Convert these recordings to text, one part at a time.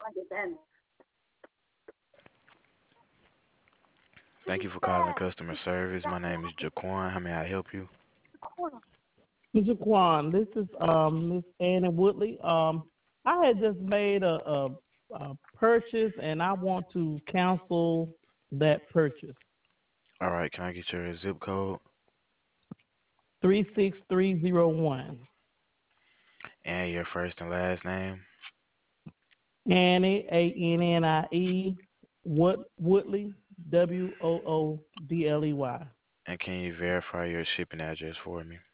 Thank you for calling customer service. My name is Jaquan. How may I help you? Mr. Quan, this is Miss Annie Woodley. I had just made a purchase and I want to cancel that purchase. All right, can I get your zip code 36301. and your first and last name? Annie Annie Woodley Woodley. And can you verify your shipping address for me?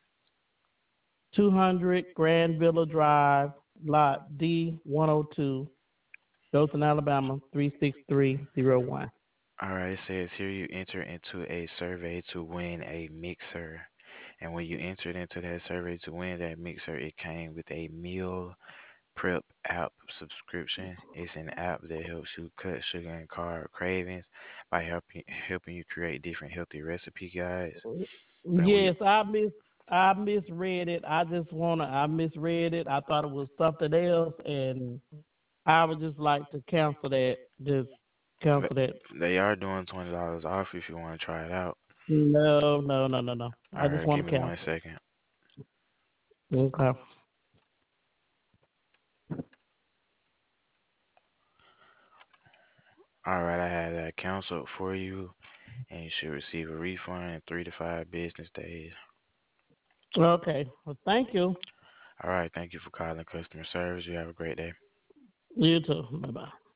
200 Grand Villa Drive, Lot D102, Dothan, Alabama 36301. All right, it says here you enter into a survey to win a mixer. And when you entered into that survey to win that mixer, it came with a meal prep app subscription. It's an app that helps you cut sugar and carb cravings by helping you create different healthy recipe guides. And we Yes, I misread it. I misread it. I thought it was something else, and I would just like to cancel that. Just cancel that. they are doing $20 off if you want to try it out. No, no, no, no, no. I All just right, give want me to one cancel. second. Okay. All right, I had that canceled for you, and you should receive a refund in 3 to 5 business days. Okay. Well, thank you. All right, thank you for calling customer service. You have a great day. You too. Bye bye.